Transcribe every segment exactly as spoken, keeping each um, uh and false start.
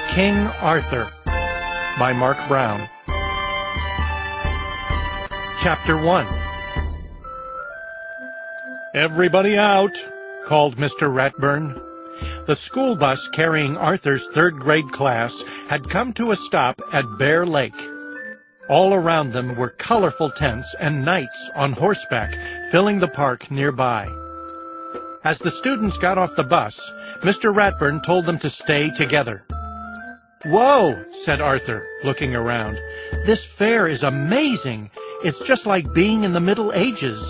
King Arthur by Mark Brown. Chapter one. "Everybody out," called Mister Ratburn. The school bus carrying Arthur's third-grade class had come to a stop at Bear Lake. All around them were colorful tents and knights on horseback filling the park nearby. As the students got off the bus, Mister Ratburn told them to stay together. "Whoa," said Arthur, looking around. "This fair is amazing. It's just like being in the Middle Ages."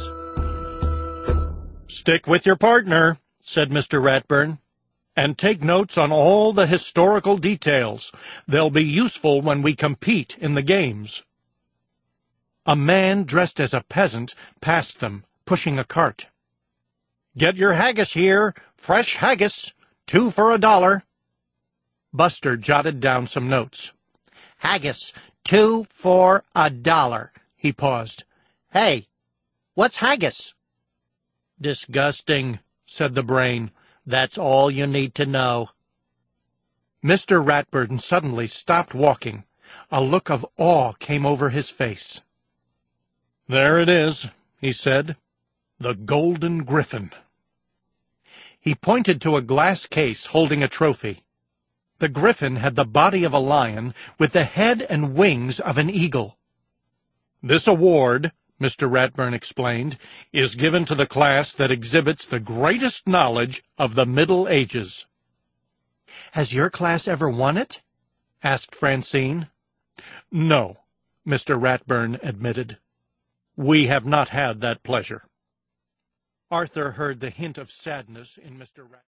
"Stick with your partner," said Mister Ratburn, "and take notes on all the historical details. They'll be useful when we compete in the games." A man dressed as a peasant passed them, pushing a cart. "Get your haggis here. Fresh haggis. Two for a dollar." Buster jotted down some notes. "Haggis, two for a dollar." He paused. "Hey, what's haggis?" "Disgusting," said the brain. "That's all you need to know." Mister Ratburn suddenly stopped walking. A look of awe came over his face. "There it is," he said. "The Golden Griffin." He pointed to a glass case holding a trophy. The griffin had the body of a lion with the head and wings of an eagle. "This award," Mister Ratburn explained, "is given to the class that exhibits the greatest knowledge of the Middle Ages." "Has your class ever won it?" asked Francine. "No," Mister Ratburn admitted. "We have not had that pleasure." Arthur heard the hint of sadness in Mister Ratburn.